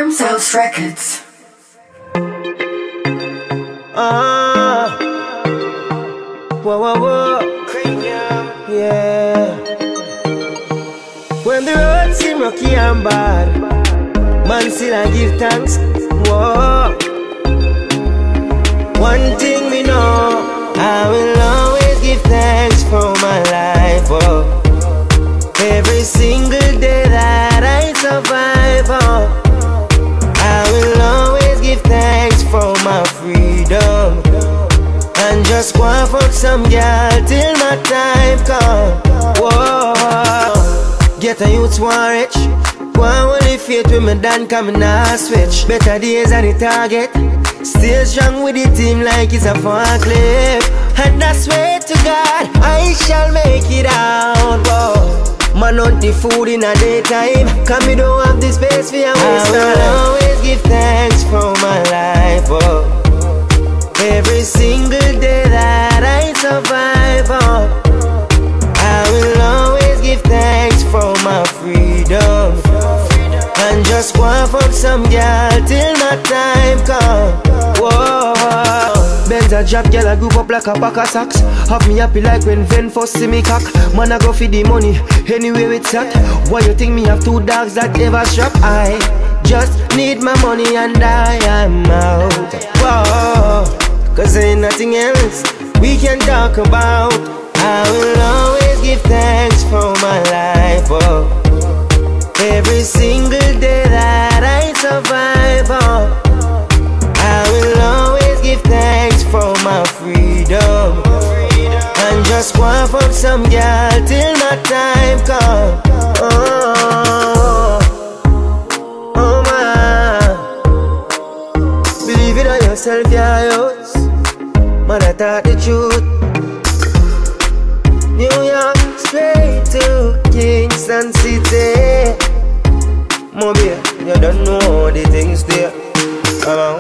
Farmhouse Records. Whoa, whoa, whoa. Yeah. When the road seem rocky and bad, man still I give thanks. Whoa. One thing we know, I will always give thanks for my life. Oh. Every single day that I survive. Oh. I will always give thanks for my freedom. And just go and fuck some girl till my time come. Whoa. Get a youth one rich. Go and only faith with me done coming now switch. Better days than the target. Stay strong with the team like it's a forklift. And I swear to God I shall make it out. Whoa. Man hunt the food in a daytime, cause me don't have the space for your waste. I will always give thanks for my life. Oh. Every single day that I survive. Oh. I will always give thanks for my freedom. And just go and fuck some girl till my time come. Whoa. Benz a drop, girl a group up like a pack of socks. Have me happy like when Ven first see me cock. Man I go for the money, anywhere it's at. Why you think me have two dogs that ever shop? I just need my money and I am out. Whoa. Cause ain't nothing else we can talk about. I will always give thanks for my life. Oh. Every single day that I survive. Oh. I will always give thanks for my freedom. And just go and fuck some girl till my time come. Oh man. Believe it on yourself, yeah, yours. Man, I thought the truth. New York straight to Kingston City. Mobile, you don't know the things there. Come on.